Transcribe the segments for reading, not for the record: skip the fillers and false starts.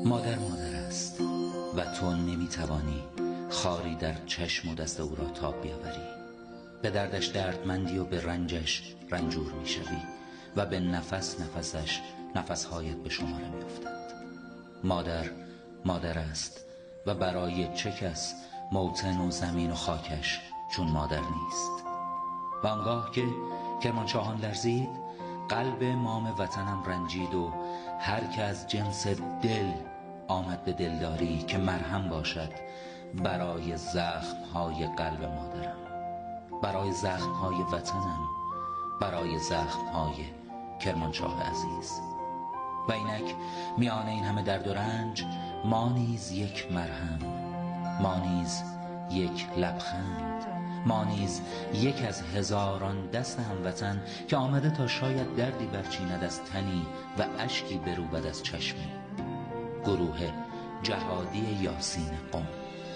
مادر مادر است و تو نمیتوانی خاری در چشم و دست او را تاب بیاوری. به دردش دردمندی و به رنجش رنجور میشوی و به نفس نفسش نفسهایت به شماره میافتند. مادر مادر است و برای چه کس موطن و زمین و خاکش چون مادر نیست. و آنگاه که کرمانشاهان لرزید، قلب مام وطنم رنجید و هر که از جنس دل آمد به دلداری که مرهم باشد برای زخمهای قلب مادرم، برای زخمهای وطنم، برای زخمهای کرمانشاه عزیز. و اینک میان این همه درد و رنج ما نیز یک مرهم، ما نیز یک لبخند، ما نیز یک از هزاران دست هموطن که آمده تا شاید دردی برچیند از تنی و اشکی بروبد از چشمی. گروه جهادی یاسین قم.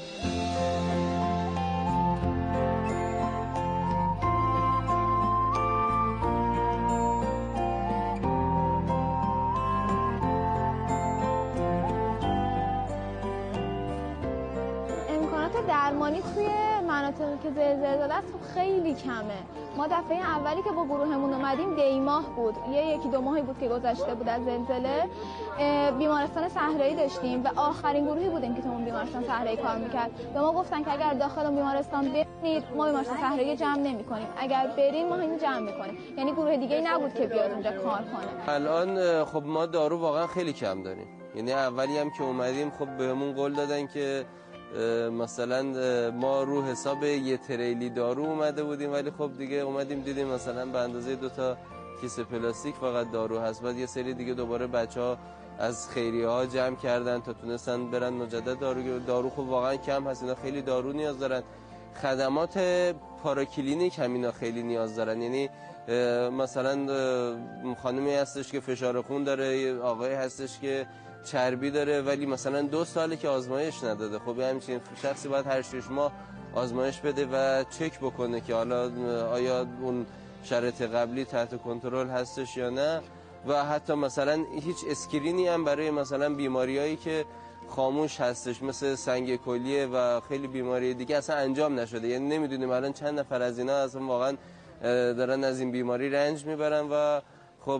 درمانی توی مناطقی که زلزله زده است خیلی کمه. ما دفعه اولی که با گروهمون اومدیم دیماه بود، یکی دو ماهی بود که گذشته بود از زلزله. بیمارستان صحرایی داشتیم و آخرین گروهی بودیم که تو اون بیمارستان صحرایی کار میکرد. به ما گفتن که اگر داخل اون بیمارستان برید ما بیمارستان صحرایی جمع نمیکنیم، اگر برین ما اینو جمع میکنیم. یعنی گروه دیگه ای نبود که بیاد اونجا کار کنه. الان خب ما دارو واقعا خیلی کم داریم. یعنی اولی هم که اومدیم خب بهمون قول دادن که مثلا ما رو حساب یه تریلی دارو اومده بودیم، ولی خب دیگه اومدیم دیدیم مثلا به اندازه 2 تا کیسه پلاستیک فقط دارو هست. بعد یه سری دیگه دوباره بچه‌ها از خیریه ها جمع کردن تا تونستن برن مجدد دارو خب واقعا کم هست. اینا خیلی دارو نیاز دارن. خدمات پاراکلینیک هم اینا خیلی نیاز دارن. یعنی مثلا خانمی هستش که فشار خون داره، آقای هستش که چربی داره، ولی مثلا 2 ساله که آزمایش نداده. خب همچین شخصی باید هر 6 ماه آزمایش بده و چک بکنه که حالا آیا اون شرط قبلی تحت کنترل هستش یا نه. و حتی مثلا هیچ اسکرینی هم برای مثلا بیماریایی که خاموش هستش مثل سنگ کلیه و خیلی بیماری دیگه اصلا انجام نشده. یعنی نمیدونیم الان چند نفر از اینا اصلا واقعا دارن از این بیماری رنج میبرن. و خب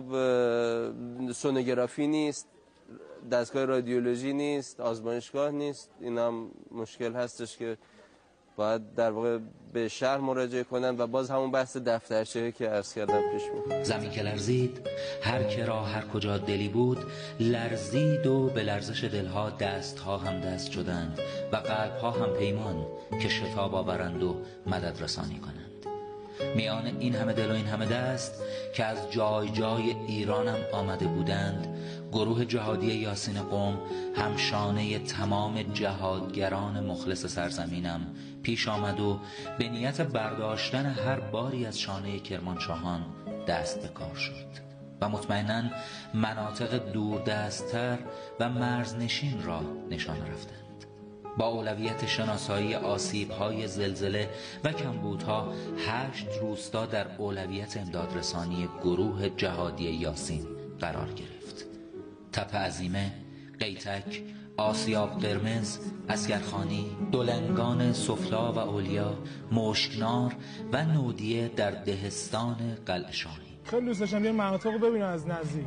سونوگرافی نیست، دستگاه رادیولوژی نیست، آزمایشگاه نیست. این هم مشکل هستش که باید در واقع به شهر مراجعه کنن و باز همون بحث دفترچه که عرض کردم پیش میاد. زمین که لرزید، هر که را هر کجا دلی بود لرزید و به لرزش دلها دستها هم دست شدند و قلبها هم پیمان که شتاب آورند و مدد رسانی کنند. میان این همه دل و این همه دست که از جای جای ایرانم آمده بودند، گروه جهادی یاسین قم همشانه تمام جهادگران مخلص سرزمینم پیش آمد و به نیت برداشتن هر باری از شانه کرمانشاهان دست به کار شد و مطمئناً مناطق دوردست‌تر و مرزنشین را نشان رفتند. با اولویت شناسایی آسیب‌های زلزله و کمبودها 8 روستا در اولویت امدادرسانی گروه جهادی یاسین قرار گرفت. تپه عظیمه، قیتک، آسیاب قرمز، اسگرخانی، دولنگان سفلا و اولیا، مشکنار و نودیه در دهستان قلعه شاهی. خیلی دوست داشتم یه مناطق رو ببینم از نزدیک.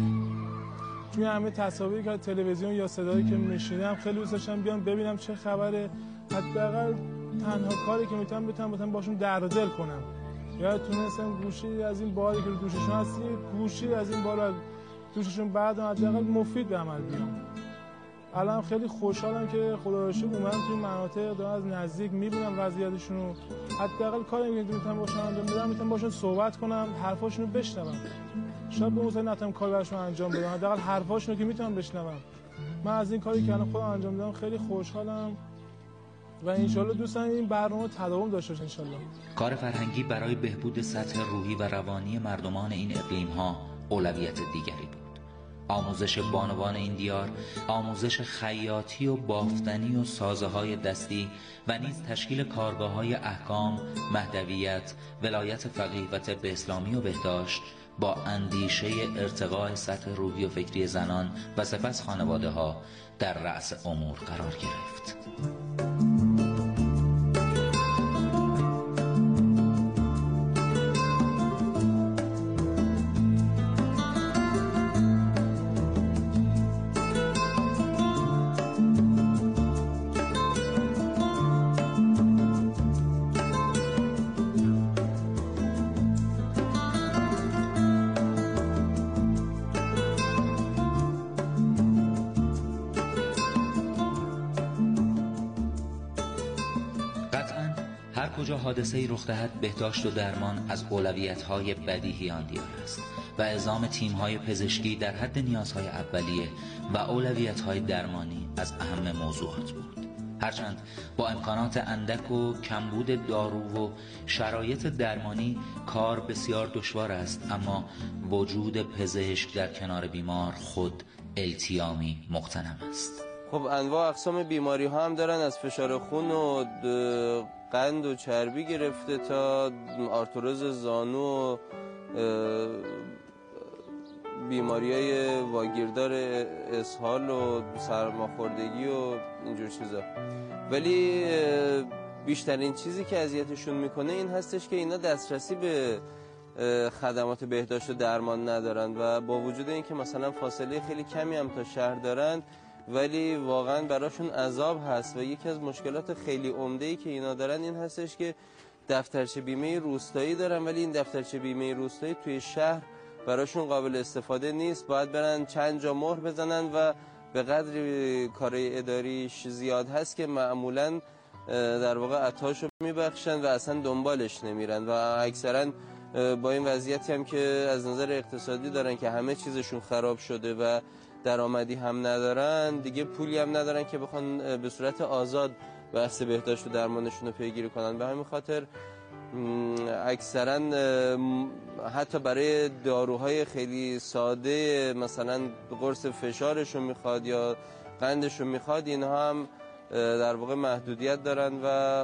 توی همه تصاویری که تلویزیون یا صدایی که میشنیدم خیلی دوست داشتم بیام ببینم چه خبره. حداقل تنها کاری که بتونم باشون در و دل کنم. یا تونستم گوشی از این باری که رو دوششون هستی، گوشی از این بار دوششون بعد حداقل مفید به عمل بیام. الان خیلی خوشحالم که خدا رو شکر اومدم توی مناطق دارم از نزدیک میبینم وضعیتشون رو. حداقل کاری که میتونم باشم انجام بدم، میتونم باشون صحبت کنم، حرفاشون رو بشنوم. شاید به مثلا نتونم کاری براشون انجام بدم، حداقل حرفاشون رو که میتونم بشنوم. من از این کاری که الان خودم انجام دادم خیلی خوشحالم و انشالله دوست دارم این برنامه تداوم داشته باشه انشالله. کار فرهنگی برای بهبود سطح روحی و روانی مردمان این اقلیم‌ها اولویت دیگری بود. آموزش بانوان این دیار، آموزش خیاطی و بافتنی و سازه‌های دستی و نیز تشکیل کارگاه‌های احکام، مهدویت، ولایت فقیه و طب اسلامی و بهداشت با اندیشه ارتقاء سطح روحی و فکری زنان و سپس خانواده ها در رأس امور قرار گرفت. هر کجا حادثه‌ای رخ دهد بهداشت و درمان از اولویت‌های بدیهی آن دیار است و اعزام تیم‌های پزشکی در حد نیازهای اولیه و اولویت‌های درمانی از اهم موضوعات بود. هرچند با امکانات اندک و کمبود دارو و شرایط درمانی کار بسیار دشوار است، اما وجود پزشک در کنار بیمار خود التیامی مغتنم است. خب انواع اقسام بیماری ها هم دارن، از فشار خون و قند و چربی گرفته تا آرتروز زانو و بیماری های واگیردار اسهال و سرماخوردگی و اینجور چیزا. ولی بیشترین چیزی که اذیتشون میکنه این هستش که اینا دسترسی به خدمات بهداشت و درمان ندارن و با وجود اینکه مثلا فاصله خیلی کمی هم تا شهر دارن ولی واقعا براشون عذاب هست. و یکی از مشکلات خیلی عمده‌ای که اینا دارن این هستش که دفترچه بیمه روستایی دارن ولی این دفترچه بیمه روستایی توی شهر براشون قابل استفاده نیست. باید برن چند جا مهر بزنن و به قدری کارهای اداریش زیاد هست که معمولاً در واقع عطاشو میبخشن و اصلا دنبالش نمیرن و اکثرا با این وضعیتی هم که از نظر اقتصادی دارن که همه چیزشون خراب شده و درآمدی هم ندارن، دیگه پولی هم ندارن که بخوان به صورت آزاد بحث بهداشت و درمانشون رو پیگیری کنن. به همین خاطر اکثرا حتی برای داروهای خیلی ساده مثلا قرص فشارشون میخواد یا قندشون میخواد، اینها هم در واقع محدودیت دارن و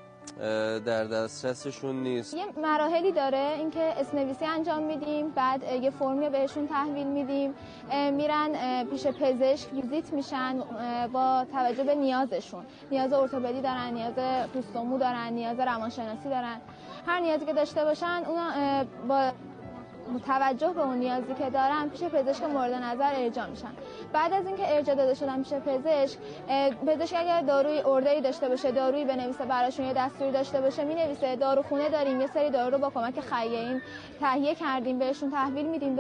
در دسترسشون نیست. یه مراحلی داره اینکه اسمنویسی انجام میدیم، بعد یه فرمی بهشون تحویل میدیم، میرن پیش پزشک ویزیت میشن با توجه به نیازشون. نیاز ارتوپدی دارن، نیاز پوست و مو دارن، نیاز روانشناسی دارن. هر نیازی که داشته باشن اونا با توجه به اون نیازی که دارن پیش پزشک مورد نظر ارجاع میشن. بعد از اینکه ارجاع داده شدن پیش پزشک اگر داروی اوردری داشته باشه دارویی بنویسه براشون، یه دستوری داشته باشه مینویسه. داروخونه داریم، یه سری دارو رو با کمک خیاطین تهیه کردیم بهشون تحویل میدیم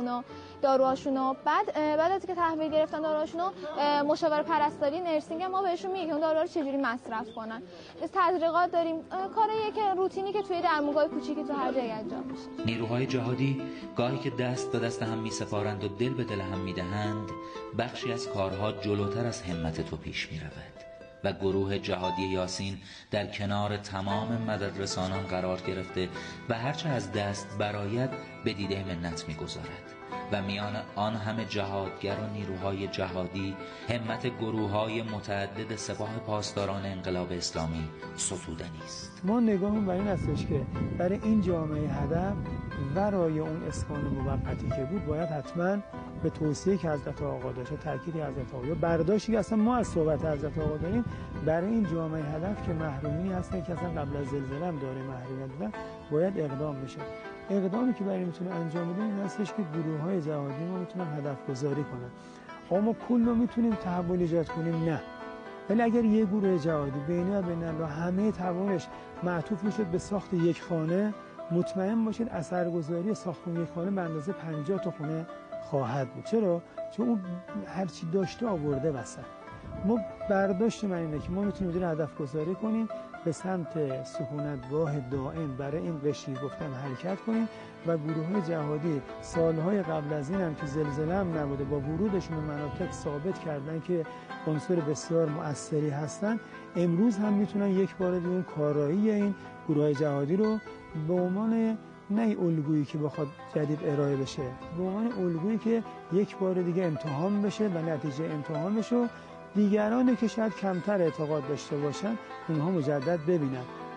داروهاشونو. بعد از اینکه تحویل گرفتن داروهاشونو مشاور پرستاری نرسینگ ما بهشون میگه که اون داروها رو چجوری مصرف کنن. تزریقات داریم، کارهایی که روتینی که توی درمونگاه کوچیکی تو هر جایی انجام میشه. نیروهای جهادی گاهی که دست به دست هم میسپارند و دل به دل هم میدهند، بخشی از کارها جلوتر از همت تو پیش میرود و گروه جهادی یاسین در کنار تمام مددرسانان قرار گرفته و هرچه از دست براید به دیده منت میگذارد و میان آن همه جهادگر و نیروهای جهادی همت گروه‌های متعدد سپاه پاسداران انقلاب اسلامی ستودنی است. ما نگاهمون بر این هستش که برای این جامعه هدف ورای اون اسکان موقتی که بود باید حتما به توصیه که حضرت آقا داشت، تاکیدی حضرت آقا، برداشتی که اصلا ما از صحبت حضرت آقا داریم برای این جامعه هدف که محرومی هستن که اصلا قبل از زلزله هم داره محرومیت بودن، باید اقدام بشه. اقدامی که برای میتونه انجام بده این هستش که گروه‌های جهادی ما میتونن هدف گذاری کنن. ما کل رو میتونیم تحول ایجاد کنیم؟ نه. ولی اگر یه گروه جهادی بینی و بین‌المللی همه تحولش معطوف میشد به ساخت یک خانه، مطمئن باشید اثرگذاری ساختن یک خانه به اندازه 50 تا خونه خواهد بود. چرا؟ چون اون هر چی داشته آورده وسط. ما برداشت من اینه که ما میتونیم هدف گذاری کنیم، به سمت سکونتگاه دائم برای این قشری گفتم حرکت کنیم و گروه‌های جهادی سالهای قبل از این هم که زلزله هم نبوده با ورودشون به مناطق ثابت کردن که عنصر بسیار مؤثری هستن. امروز هم میتونن یک بار دیگه اون کارایی این گروه‌های جهادی رو به عنوان نه الگویی که بخواد جدید ارائه بشه، به عنوان الگویی که یک بار دیگه امتحان بشه و نتیجه امتحان بشه، دیگرانی که شاید کمتر اعتقاد داشته باشن اونها مجدد ببینن.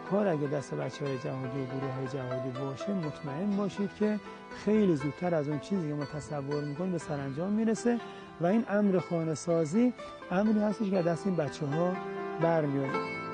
کار اگه دست بچه‌های جهادی و گروه‌های جهادی باشه، مطمئن باشید که خیلی زودتر از اون چیزی که ما تصور می‌کنیم به سرانجام میرسه و این امر خانه‌سازی امری هستش که دست این بچه‌ها برمیاد.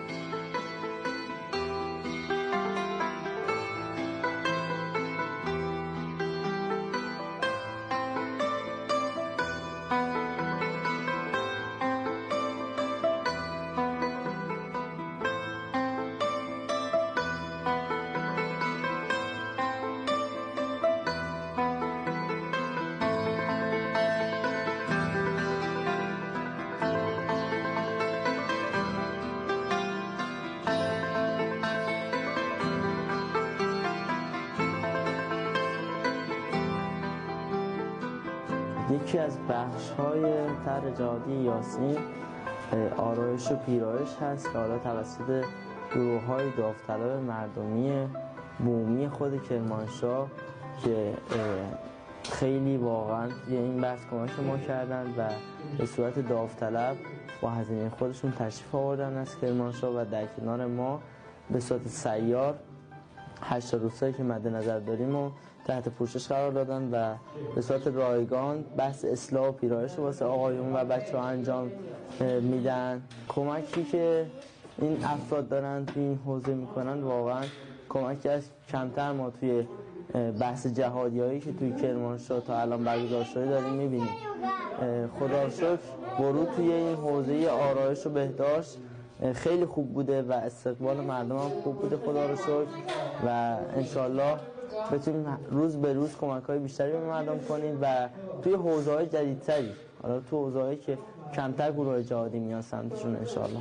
یکی از بخش‌های طرح جهادی یاسین آرایش و پیرایش هست که حالا توسط گروه‌های داوطلب مردمی بومی خود کرمانشاه که خیلی واقعا این بحث کمک ما کردن و به صورت داوطلب با هزینه خودشون تشریف آوردن از کرمانشاه و در کنار ما به صورت سیار 8 روستایی که مد نظر داریم و تحت پوشش قرار دادن و به صورت رایگان بحث اصلاح و پیرایش واسه آقایون و بچه‌ها انجام میدن. کمکی که این افراد دارن توی این حوزه میکنن واقعا کمکی از کمتر ما توی بحث جهادیایی که توی کرمانشاه تا الان برگزار شده داریم میبینیم. خدا رو شکر ورود توی این حوزه آرایش و بهداشت خیلی خوب بوده و استقبال مردم هم خوب بوده خدا رو شکر و انشالله بتونیم روز به روز کمک‌های بیشتری به مردم کنیم و توی حوزه‌های جدیدتری، حالا تو حوزه‌هایی که کمتر گروه جهادی میان سمتشون انشالله.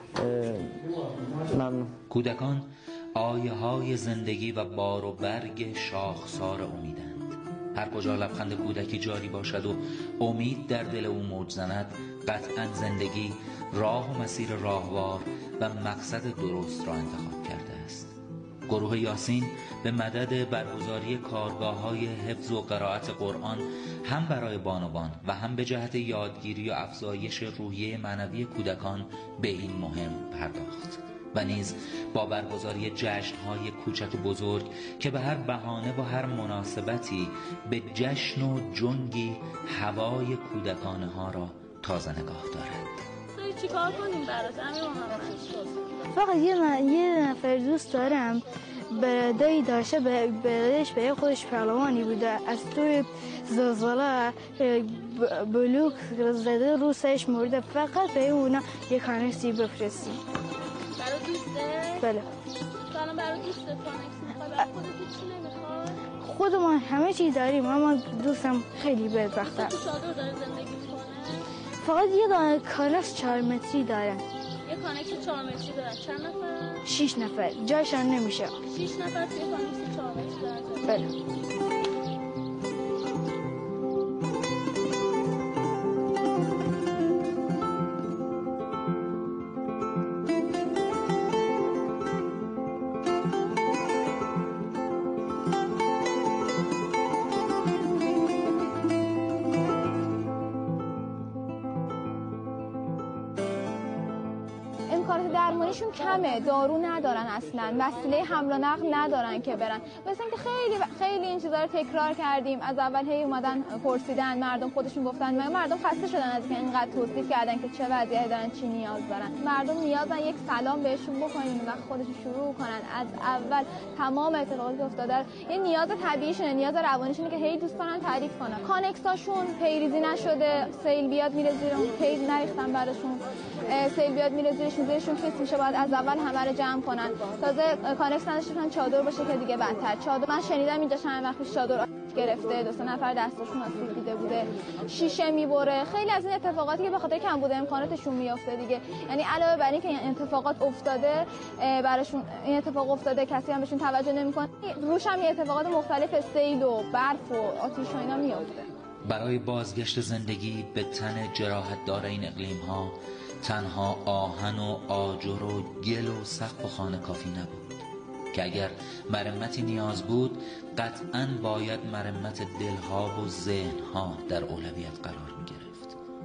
ممنون. کودکان آیه‌های زندگی و بار و برگ شاخسار امیدند. هر کجا لبخند کودکی جاری باشد و امید در دل او موج زند، قطعاً زندگی راه و مسیر راهوار و مقصد درست را انتخاب کرده است. گروه یاسین به مدد برگزاری کارگاه‌های حفظ و قرائت قرآن هم برای بانوان و هم به جهت یادگیری و افزایش روحیه معنوی کودکان به این مهم پرداخت و نیز با برگزاری جشن‌های کوچک و بزرگ که به هر بهانه و هر مناسبتی به جشن و جنگی هوای کودکانه ها را تازه نگاه دارد. چی کار کنیم برات امیر محمد؟ فقط یه نفر دوست دارم برادری داشته، برادرش به خودش پهلوانی بوده، از توی زلزله بلوک زده رو سرش مرده، فقط به اونا یه کانکسی بفرستیم. برای دوسته؟ بله. تو الان برای دوسته کانکسی میخوای؟ برای خودت چی نمیخوای؟ خودمان همه چی داریم اما دوستم خیلی بدبخته. تو چادر داره زندگی میکنه؟ فقط یه کانکس 4 متری دارن. یه کانکس 4 متری دارن. چند نفر؟ 6 نفر. جایشان نمیشه. 6 نفر توی کانکس 4 متری دارن. بله. امکانات درمانیشون کمه، دارو ندارن اصلا، وسیله حمل و نقل ندارن که برن. مثلا اینکه خیلی این چیزا رو تکرار کردیم، از اول هی اومدن پرسیدن، مردم خودشون گفتن، مردم خسته شدن از اینکه اینقدر توصیف کردن که چه وضعیتی دارن، چی نیاز دارن. مردم نیازن یک سلام بهشون بکنین و خودشون شروع کنن از اول تمام اتفاقاتی که افتاده یه نیاز طبیعیشونه، نیاز روانیشونه که هی دوست دارن تعریف کنن. کانکساشون پیریزی نشده، سیل بیاد میره زیرون، پیریز نریختن براشون، سیل بیاد میره زیرشون کیس میشه، باید از اول همه رو جمع کنن. تازه کانکس نداشتن چادر باشه که دیگه بدتر. چادر من شنیدم اینجا چند وقت پیش چادر گرفته، 2 نفر دستشون آسیب دیده بوده، شیشه میبره. خیلی از این اتفاقاتی که به خاطر کم بوده امکاناتشون میافته دیگه. یعنی علاوه بر این که این اتفاقات افتاده براشون، این اتفاق افتاده کسی هم بهشون توجه نمیکنه، روش هم یه اتفاقات مختلف سیل و برف و آتش و اینا میافته. برای بازگشت زندگی به تن جراحت دار این اقلیم ها تنها آهن و آجر و گل و سقف و خانه کافی نبود که اگر مرمتی نیاز بود قطعاً باید مرمت دلها و ذهنها در اولویت قرار می گرفت.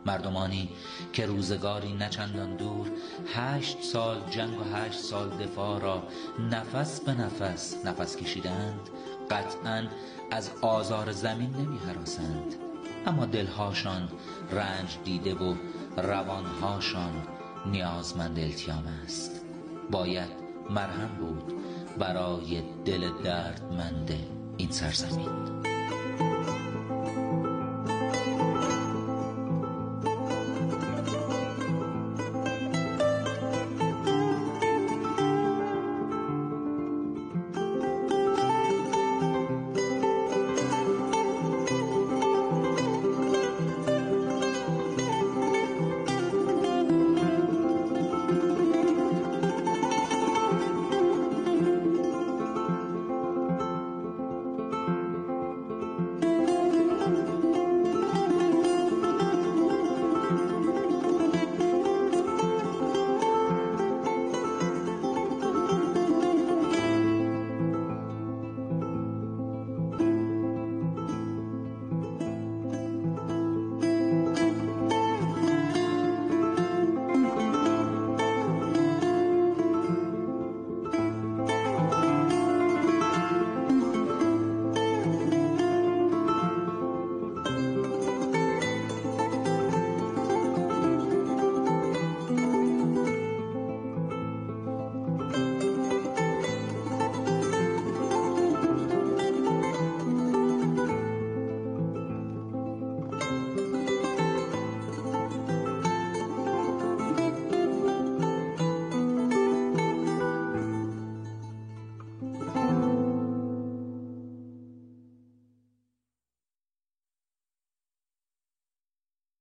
مردمانی که روزگاری نچندان دور 8 سال جنگ و 8 سال دفاع را نفس به نفس کشیدند، قطعاً از آزار زمین نمی هراسند، اما دلهاشان رنج دیده و روانهاشان نیازمند التیام است. باید مرهم بود برای دل دردمند این سرزمین.